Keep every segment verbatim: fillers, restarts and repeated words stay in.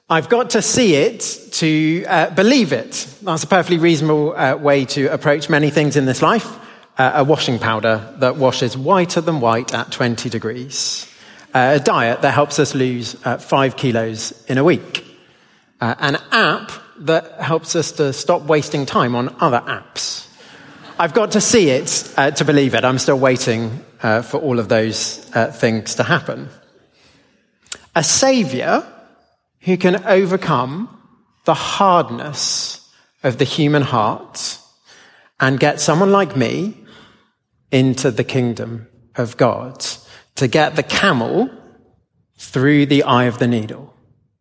I've got to see it to uh, believe it. That's a perfectly reasonable uh, way to approach many things in this life. Uh, a washing powder that washes whiter than white at twenty degrees. Uh, a diet that helps us lose uh, five kilos in a week. Uh, an app that helps us to stop wasting time on other apps. I've got to see it uh, to believe it. I'm still waiting uh, for all of those uh, things to happen. A saviour who can overcome the hardness of the human heart and get someone like me into the kingdom of God, to get the camel through the eye of the needle.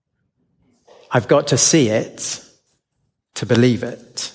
I've got to see it to believe it.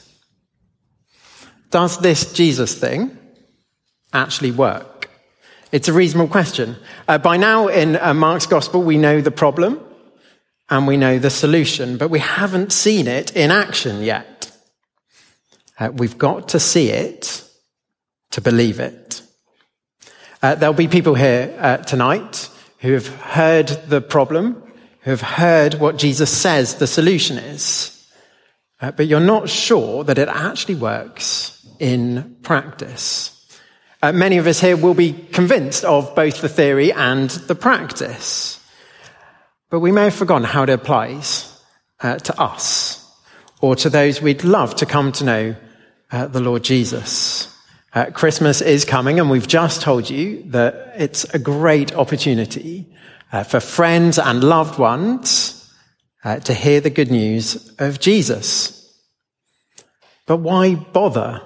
Does this Jesus thing actually work? It's a reasonable question. Uh, by now in uh, Mark's gospel, we know the problem and we know the solution, but we haven't seen it in action yet. Uh, we've got to see it to believe it. Uh, there'll be people here uh, tonight who have heard the problem, who have heard what Jesus says the solution is, uh, but you're not sure that it actually works in practice. Uh, many of us here will be convinced of both the theory and the practice, but we may have forgotten how it applies uh, to us or to those we'd love to come to know uh, the Lord Jesus. Uh, Christmas is coming, and we've just told you that it's a great opportunity uh, for friends and loved ones uh, to hear the good news of Jesus. But why bother?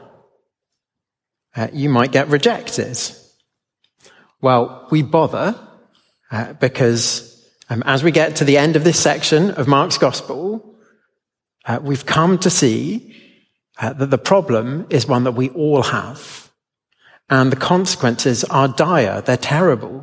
Uh, you might get rejected. Well, we bother uh, because um, as we get to the end of this section of Mark's Gospel, uh, we've come to see uh, that the problem is one that we all have. And the consequences are dire, they're terrible.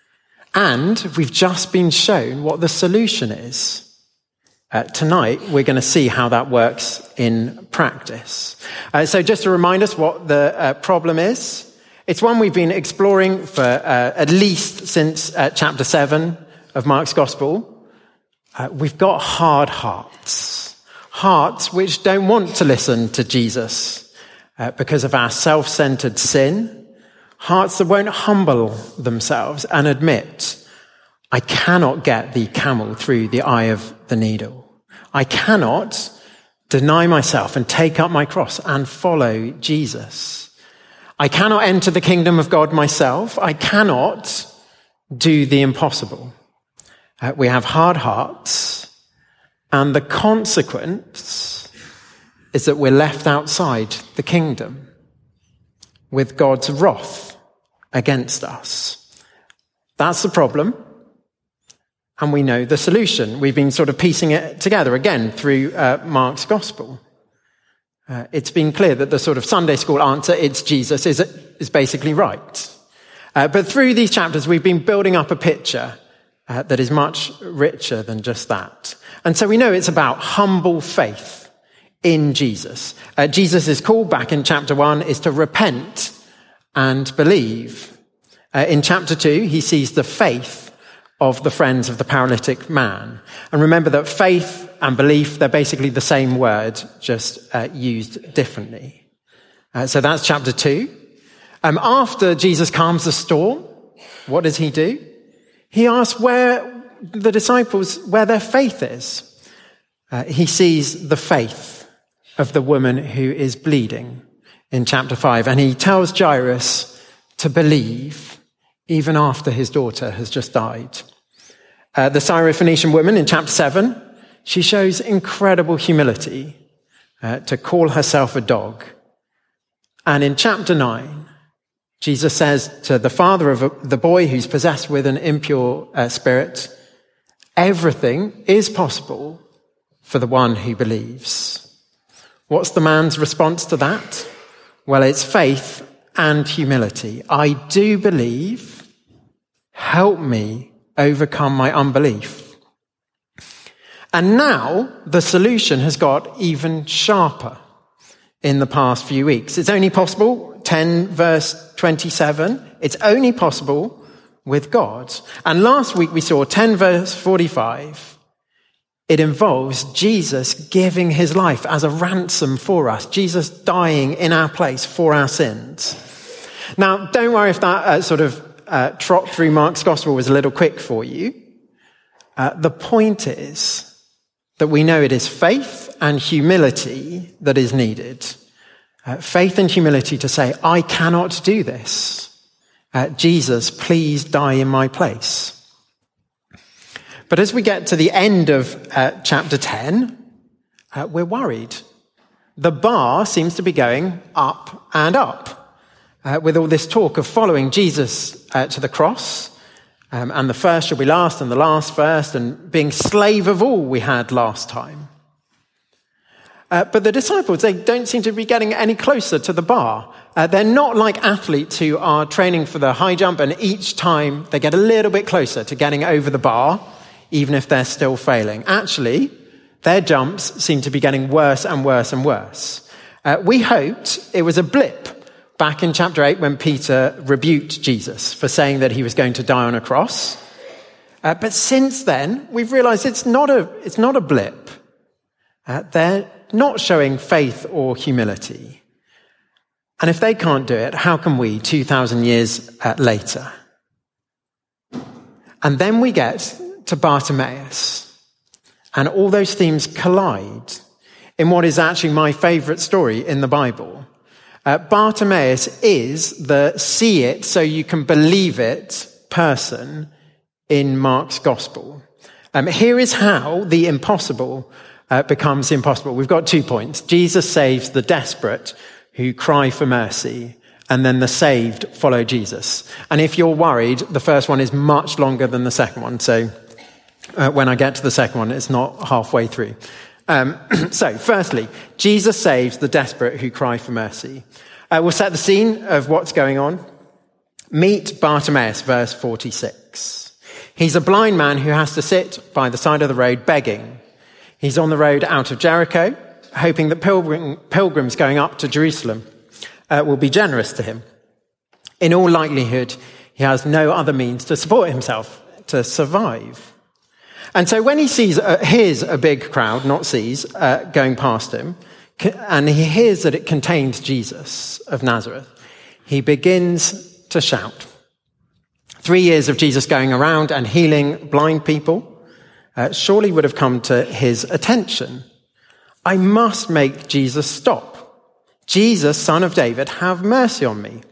And we've just been shown what the solution is. Uh, tonight, we're going to see how that works in practice. Uh, so just to remind us what the uh, problem is, it's one we've been exploring for uh, at least since uh, chapter seven of Mark's Gospel. Uh, we've got hard hearts. Hearts which don't want to listen to Jesus uh, because of our self-centered sin. Hearts that won't humble themselves and admit, I cannot get the camel through the eye of the needle. I cannot deny myself and take up my cross and follow Jesus. I cannot enter the kingdom of God myself. I cannot do the impossible. Uh, we have hard hearts, and the consequence is that we're left outside the kingdom with God's wrath against us. That's the problem. And we know the solution. We've been sort of piecing it together again through uh, Mark's Gospel. Uh, it's been clear that the sort of Sunday school answer, it's Jesus, is, is basically right. Uh, but through these chapters, we've been building up a picture uh, that is much richer than just that. And so we know it's about humble faith in Jesus. Uh, Jesus' call back in chapter one is to repent and believe. Uh, in chapter two, he sees the faith of the friends of the paralytic man. And remember that faith and belief, they're basically the same word, just uh, used differently. Uh, so that's chapter two. Um, after Jesus calms the storm, what does he do? He asks where the disciples, where their faith is. Uh, he sees the faith of the woman who is bleeding in chapter five. And he tells Jairus to believe even after his daughter has just died. Uh, the Syrophoenician woman in chapter seven, she shows incredible humility uh, to call herself a dog. And in chapter nine, Jesus says to the father of a, the boy who's possessed with an impure uh, spirit, everything is possible for the one who believes. What's the man's response to that? Well, it's faith and humility. I do believe. Help me overcome my unbelief. And now the solution has got even sharper in the past few weeks. It's only possible, ten verse twenty-seven, it's only possible with God. And last week we saw ten verse forty-five. It involves Jesus giving his life as a ransom for us, Jesus dying in our place for our sins. Now, don't worry if that uh, sort of uh, trot through Mark's gospel was a little quick for you. Uh, the point is that we know it is faith and humility that is needed. Uh, faith and humility to say, I cannot do this. Uh, Jesus, please die in my place. But as we get to the end of uh, chapter ten, uh, we're worried. The bar seems to be going up and up uh, with all this talk of following Jesus uh, to the cross. Um, and the first shall be last and the last first, and being slave of all we had last time. Uh, but the disciples, they don't seem to be getting any closer to the bar. Uh, they're not like athletes who are training for the high jump, and each time they get a little bit closer to getting over the bar, even if they're still failing. Actually, their jumps seem to be getting worse and worse and worse. Uh, we hoped it was a blip back in chapter eight when Peter rebuked Jesus for saying that he was going to die on a cross. Uh, but since then, we've realized it's not a, it's not a blip. Uh, they're not showing faith or humility. And if they can't do it, how can we two thousand years uh, later? And then we get to Bartimaeus, and all those themes collide in what is actually my favorite story in the Bible. Uh, Bartimaeus is the see it so you can believe it person in Mark's gospel. Um, here is how the impossible uh, becomes impossible. We've got two points. Jesus saves the desperate who cry for mercy, and then the saved follow Jesus. And if you're worried, the first one is much longer than the second one. So uh, when I get to the second one, it's not halfway through. Um, so firstly, Jesus saves the desperate who cry for mercy. Uh, we'll set the scene of what's going on. Meet Bartimaeus, verse forty-six. He's a blind man who has to sit by the side of the road begging. He's on the road out of Jericho, hoping that pilgrim, pilgrims going up to Jerusalem uh, will be generous to him. In all likelihood, he has no other means to support himself, to survive. And so when he sees, uh, hears a big crowd, not sees, uh, going past him, and he hears that it contains Jesus of Nazareth, he begins to shout. Three years of Jesus going around and healing blind people uh, surely would have come to his attention. I must make Jesus stop. Jesus, son of David, have mercy on me.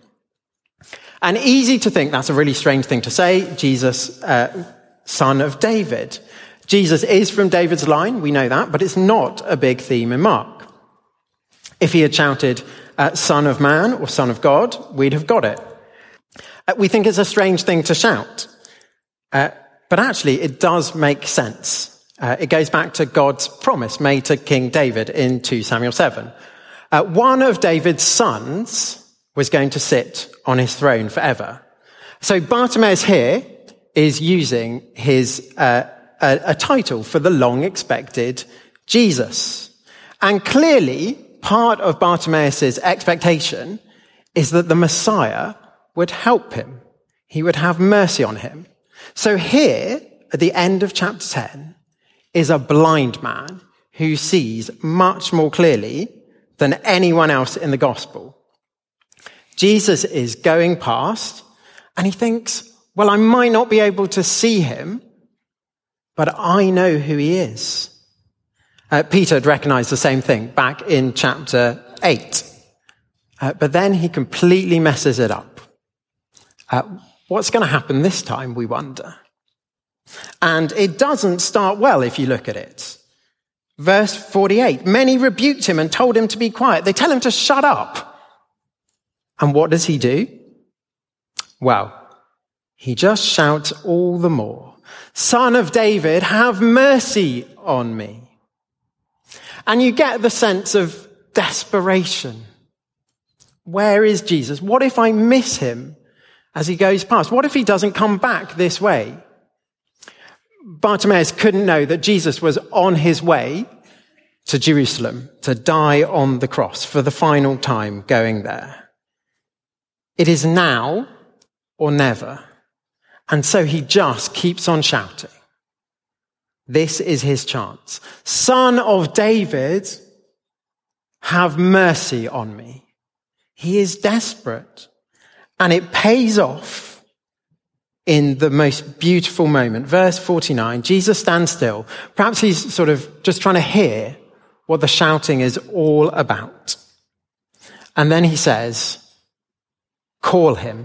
And easy to think that's a really strange thing to say, Jesus, uh, son of David. Jesus is from David's line, we know that, but it's not a big theme in Mark. If he had shouted, uh, son of man or son of God, we'd have got it. Uh, we think it's a strange thing to shout, uh, but actually it does make sense. Uh, it goes back to God's promise made to King David in Second Samuel seven. Uh, one of David's sons was going to sit on his throne forever. So Bartimaeus here is using his uh, a, a title for the long-expected Jesus. And clearly, part of Bartimaeus' expectation is that the Messiah would help him. He would have mercy on him. So here, at the end of chapter ten, is a blind man who sees much more clearly than anyone else in the gospel. Jesus is going past, and he thinks, well, I might not be able to see him, but I know who he is. Uh, Peter had recognized the same thing back in chapter eight. Uh, but then he completely messes it up. Uh, what's going to happen this time, we wonder? And it doesn't start well if you look at it. Verse forty-eight, many rebuked him and told him to be quiet. They tell him to shut up. And what does he do? Well, he just shouts all the more, Son of David, have mercy on me. And you get the sense of desperation. Where is Jesus? What if I miss him as he goes past? What if he doesn't come back this way? Bartimaeus couldn't know that Jesus was on his way to Jerusalem to die on the cross for the final time going there. It is now or never. And so he just keeps on shouting. This is his chance. Son of David, have mercy on me. He is desperate. And it pays off in the most beautiful moment. Verse forty-nine, Jesus stands still. Perhaps he's sort of just trying to hear what the shouting is all about. And then he says, call him.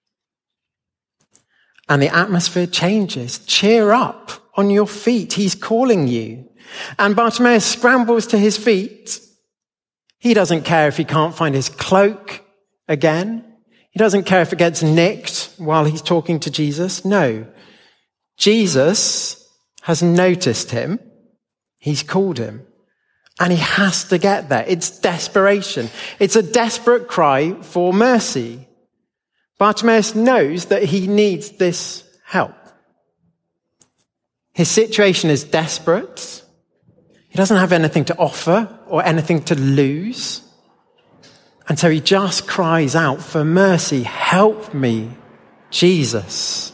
And the atmosphere changes. Cheer up on your feet. He's calling you. And Bartimaeus scrambles to his feet. He doesn't care if he can't find his cloak again. He doesn't care if it gets nicked while he's talking to Jesus. No. Jesus has noticed him. He's called him. And he has to get there. It's desperation. It's a desperate cry for mercy. Bartimaeus knows that he needs this help. His situation is desperate. He doesn't have anything to offer or anything to lose. And so he just cries out for mercy. Help me, Jesus.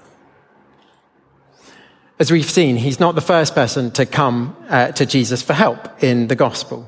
As we've seen, he's not the first person to come uh, to Jesus for help in the gospel.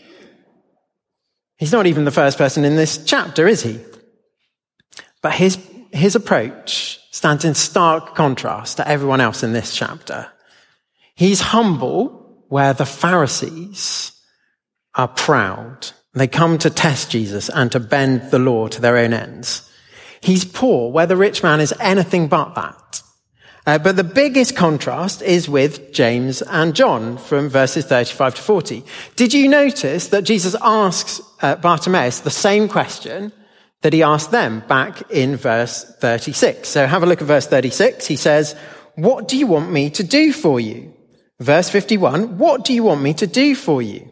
He's not even the first person in this chapter, is he? But his, his approach stands in stark contrast to everyone else in this chapter. He's humble where the Pharisees are proud. They come to test Jesus and to bend the law to their own ends. He's poor where the rich man is anything but that. Uh, but the biggest contrast is with James and John from verses thirty-five to forty. Did you notice that Jesus asks uh, Bartimaeus the same question that he asked them back in verse thirty-six? So have a look at verse thirty-six. He says, what do you want me to do for you? Verse fifty-one, what do you want me to do for you?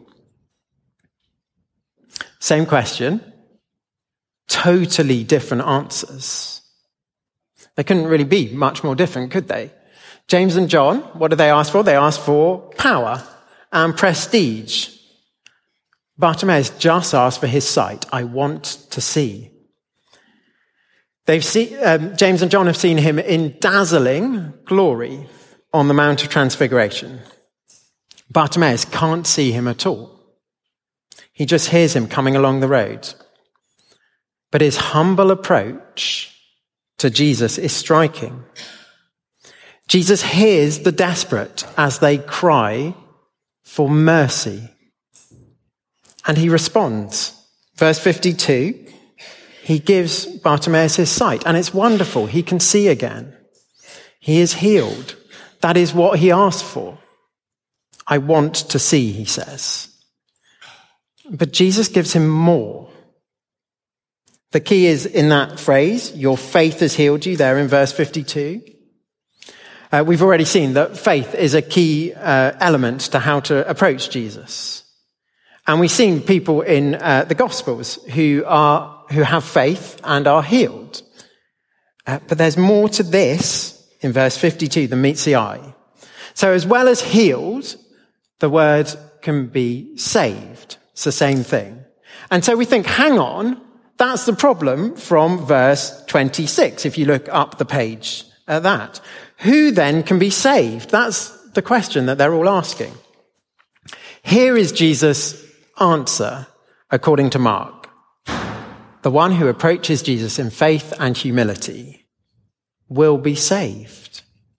Same question, totally different answers. They couldn't really be much more different, could they? James and John, what did they ask for? They asked for power and prestige. Bartimaeus just asked for his sight. I want to see. They've seen, um, James and John have seen him in dazzling glory on the Mount of Transfiguration. Bartimaeus can't see him at all. He just hears him coming along the road. But his humble approach to Jesus is striking. Jesus hears the desperate as they cry for mercy. And he responds. Verse fifty-two, he gives Bartimaeus his sight, and it's wonderful. He can see again. He is healed. That is what he asked for. I want to see, he says. But Jesus gives him more. The key is in that phrase, your faith has healed you, there in verse fifty-two. Uh, we've already seen that faith is a key uh, element to how to approach Jesus. And we've seen people in uh, the Gospels who are who have faith and are healed. Uh, but there's more to this in verse fifty-two than meets the eye. So as well as healed, the word can be saved. It's the same thing. And so we think, hang on, that's the problem from verse twenty-six, if you look up the page at that. Who then can be saved? That's the question that they're all asking. Here is Jesus' answer, according to Mark. The one who approaches Jesus in faith and humility will be saved.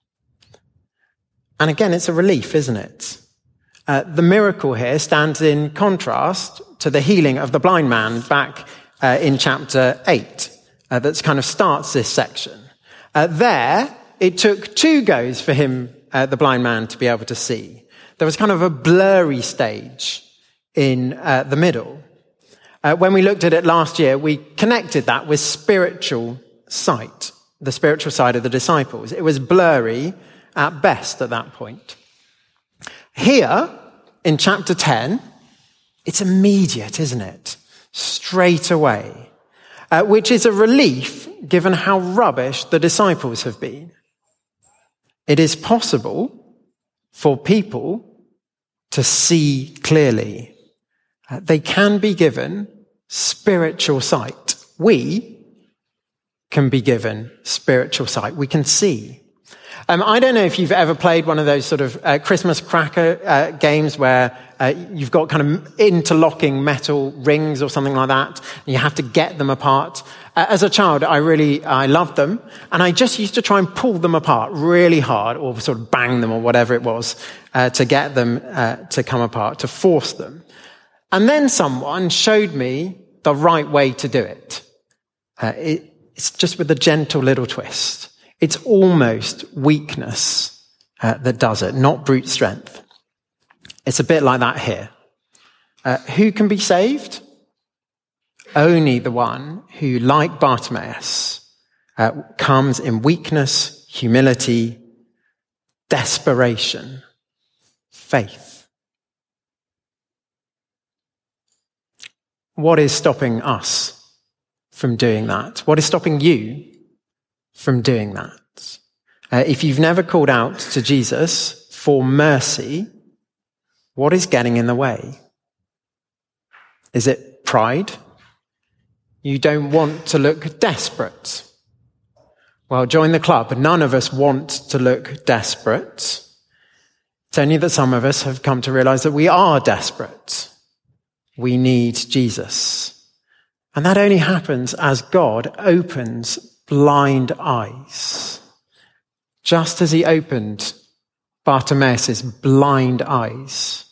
And again, it's a relief, isn't it? Uh, the miracle here stands in contrast to the healing of the blind man back uh, in chapter eight, uh, that kind of starts this section. Uh, there, it took two goes for him, uh, the blind man, to be able to see. There was kind of a blurry stage in uh, the middle. Uh, when we looked at it last year, we connected that with spiritual sight, the spiritual side of the disciples. It was blurry at best at that point. Here, in chapter ten, it's immediate, isn't it? Straight away, uh, which is a relief given how rubbish the disciples have been. It is possible for people to see clearly. Uh, they can be given spiritual sight. We can be given spiritual sight. We can see. Um, I don't know if you've ever played one of those sort of uh, Christmas cracker uh, games where uh, you've got kind of interlocking metal rings or something like that, and you have to get them apart. Uh, as a child, I really, I loved them, and I just used to try and pull them apart really hard, or sort of bang them or whatever it was, uh, to get them uh, to come apart, to force them. And then someone showed me the right way to do it. Uh, it it's just with a gentle little twist. It's almost weakness uh, that does it, not brute strength. It's a bit like that here. Uh, who can be saved? Only the one who, like Bartimaeus, uh, comes in weakness, humility, desperation, faith. What is stopping us from doing that? What is stopping you from doing that? Uh, if you've never called out to Jesus for mercy, what is getting in the way? Is it pride? You don't want to look desperate. Well, join the club. None of us want to look desperate. It's only that some of us have come to realize that we are desperate. We need Jesus. And that only happens as God opens blind eyes. Just as he opened Bartimaeus' blind eyes.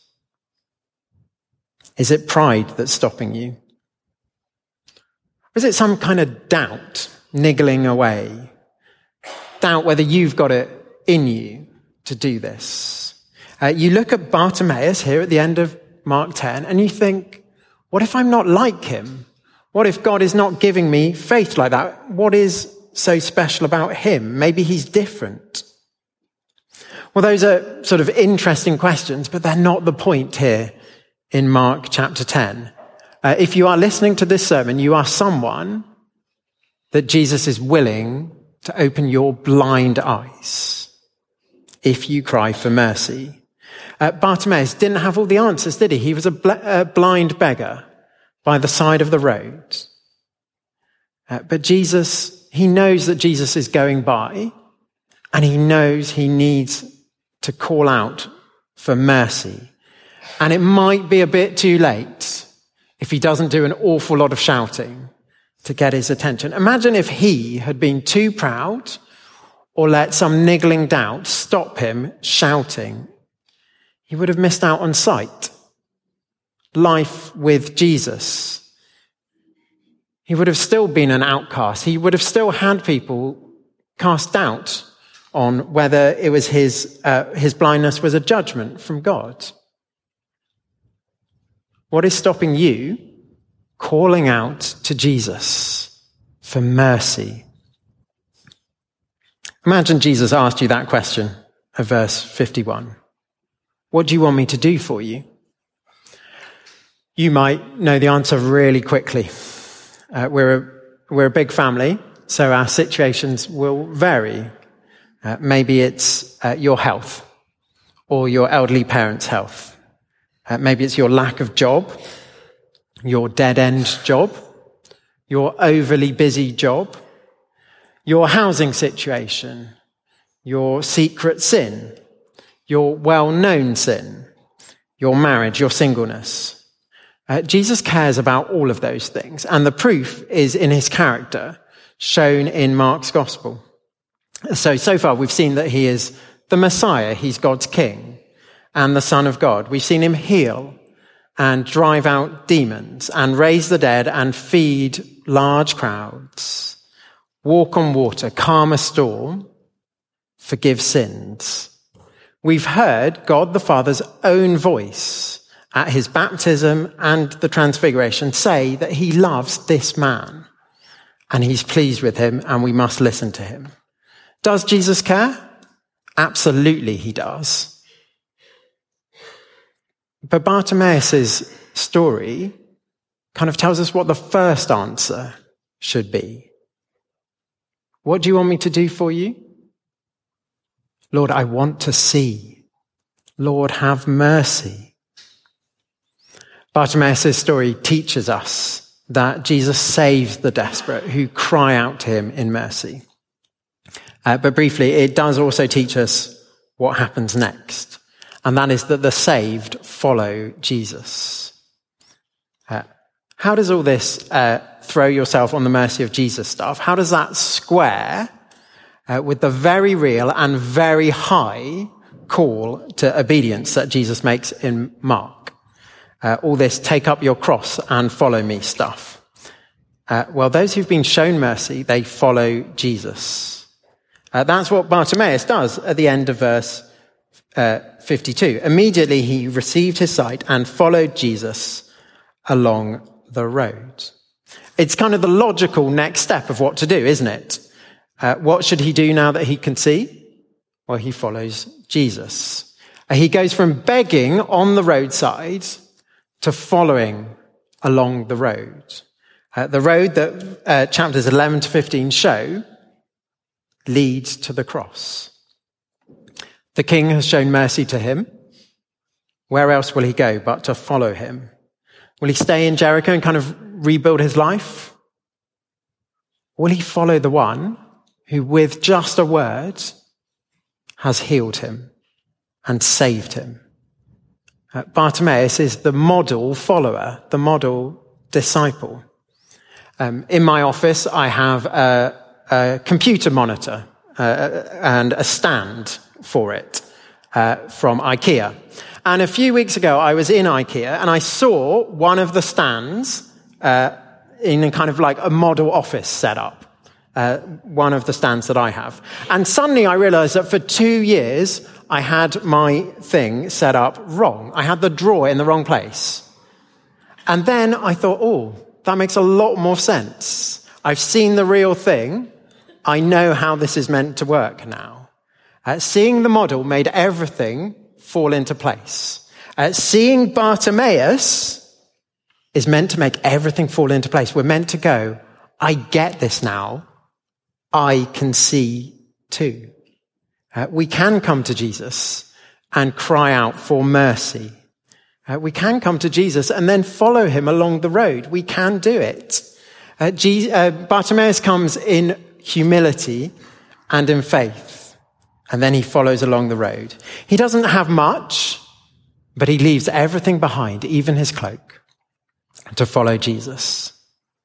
Is it pride that's stopping you? Or is it some kind of doubt niggling away? Doubt whether you've got it in you to do this. Uh, you look at Bartimaeus here at the end of Mark ten and you think, what if I'm not like him? What if God is not giving me faith like that? What is so special about him? Maybe he's different. Well, those are sort of interesting questions, but they're not the point here in Mark chapter ten. Uh, if you are listening to this sermon, you are someone that Jesus is willing to open your blind eyes if you cry for mercy. Uh, Bartimaeus didn't have all the answers, did he? He was a, bl- a blind beggar by the side of the road. Uh, but Jesus, he knows that Jesus is going by, and he knows he needs to call out for mercy. And it might be a bit too late if he doesn't do an awful lot of shouting to get his attention. Imagine if he had been too proud or let some niggling doubt stop him shouting. He would have missed out on sight. Life with Jesus. He would have still been an outcast. He would have still had people cast doubt on whether it was his, uh, his blindness was a judgment from God. What is stopping you calling out to Jesus for mercy? Imagine Jesus asked you that question of verse fifty-one. What do you want me to do for you? You might know the answer really quickly. Uh, we're, a, we're a big family, so our situations will vary. Uh, maybe it's uh, your health or your elderly parents' health. Uh, maybe it's your lack of job, your dead-end job, your overly busy job, your housing situation, your secret sin, your well-known sin, your marriage, your singleness. Uh, Jesus cares about all of those things, and the proof is in his character, shown in Mark's gospel. So, so far we've seen that he is the Messiah, he's God's king, and the Son of God. We've seen him heal and drive out demons and raise the dead and feed large crowds, walk on water, calm a storm, forgive sins. We've heard God the Father's own voice at his baptism and the transfiguration say that he loves this man and he's pleased with him and we must listen to him. Does Jesus care? Absolutely he does. But Bartimaeus' story kind of tells us what the first answer should be. What do you want me to do for you? Lord, I want to see. Lord, have mercy. Bartimaeus' story teaches us that Jesus saves the desperate who cry out to him in mercy. Uh, but briefly, it does also teach us what happens next. And that is that the saved follow Jesus. Uh, how does all this uh, throw yourself on the mercy of Jesus stuff? How does that square uh, with the very real and very high call to obedience that Jesus makes in Mark? Uh, all this take up your cross and follow me stuff. Uh, well, those who've been shown mercy, they follow Jesus. Uh, that's what Bartimaeus does at the end of verse uh, fifty-two. Immediately he received his sight and followed Jesus along the road. It's kind of the logical next step of what to do, isn't it? Uh, what should he do now that he can see? Well, he follows Jesus. Uh, he goes from begging on the roadside to following along the road. Uh, the road that uh, chapters eleven to fifteen show leads to the cross. The king has shown mercy to him. Where else will he go but to follow him? Will he stay in Jericho and kind of rebuild his life? Will he follow the one who, with just a word, has healed him and saved him? Uh, Bartimaeus is the model follower, the model disciple. Um, in my office, I have a, a computer monitor uh, and a stand for it uh, from IKEA. And a few weeks ago, I was in IKEA and I saw one of the stands uh, in a kind of like a model office setup, uh, one of the stands that I have. And suddenly I realized that for two years, I had my thing set up wrong. I had the drawer in the wrong place. And then I thought, oh, that makes a lot more sense. I've seen the real thing. I know how this is meant to work now. Uh, seeing the model made everything fall into place. Uh, seeing Bartimaeus is meant to make everything fall into place. We're meant to go, I get this now. I can see too. Uh, we can come to Jesus and cry out for mercy. Uh, we can come to Jesus and then follow him along the road. We can do it. Uh, Jesus, uh, Bartimaeus comes in humility and in faith, and then he follows along the road. He doesn't have much, but he leaves everything behind, even his cloak, to follow Jesus.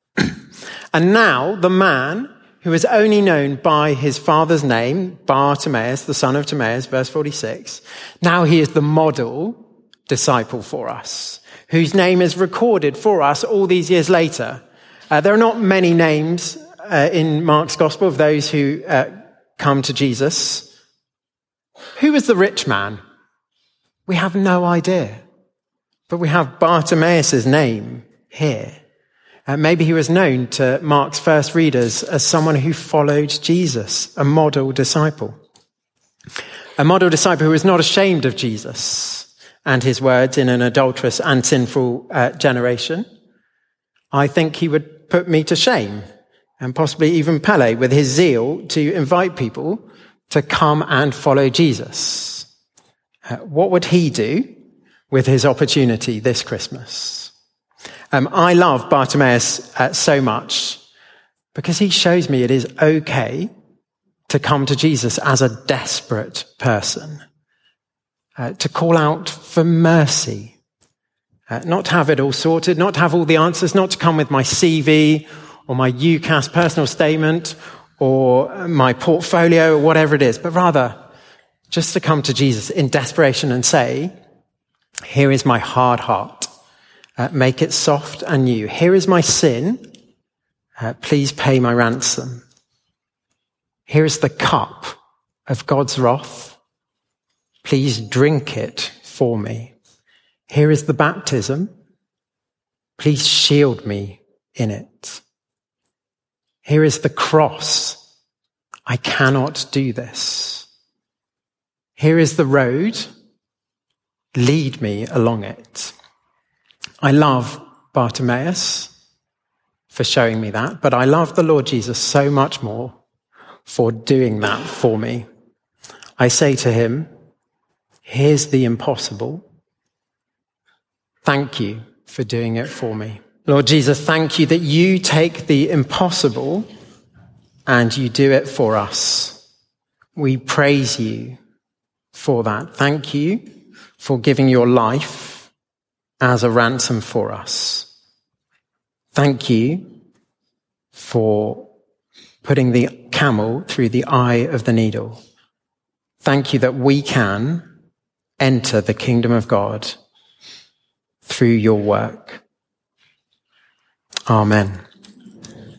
And now the man who is only known by his father's name, Bartimaeus, the son of Timaeus, verse forty-six, now he is the model disciple for us, whose name is recorded for us all these years later. Uh, there are not many names uh, in Mark's gospel of those who uh, come to Jesus. Who was the rich man? We have no idea. But we have Bartimaeus' name here. Uh, maybe he was known to Mark's first readers as someone who followed Jesus, a model disciple. A model disciple who was not ashamed of Jesus and his words in an adulterous and sinful uh, generation. I think he would put me to shame, and possibly even Pele, with his zeal to invite people to come and follow Jesus. Uh, what would he do with his opportunity this Christmas? Um, I love Bartimaeus uh, so much because he shows me it is okay to come to Jesus as a desperate person. Uh, to call out for mercy, uh, not to have it all sorted, not to have all the answers, not to come with my C V or my UCAS personal statement or my portfolio or whatever it is, but rather just to come to Jesus in desperation and say, here is my hard heart, uh, make it soft and new. Here is my sin, uh, please pay my ransom. Here is the cup of God's wrath. Please drink it for me. Here is the baptism. Please shield me in it. Here is the cross. I cannot do this. Here is the road. Lead me along it. I love Bartimaeus for showing me that, but I love the Lord Jesus so much more for doing that for me. I say to him, here's the impossible. Thank you for doing it for me. Lord Jesus, thank you that you take the impossible and you do it for us. we praise you for that. Thank you for giving your life as a ransom for us. Thank you for putting the camel through the eye of the needle. Thank you that we can enter the kingdom of God through your work. Amen.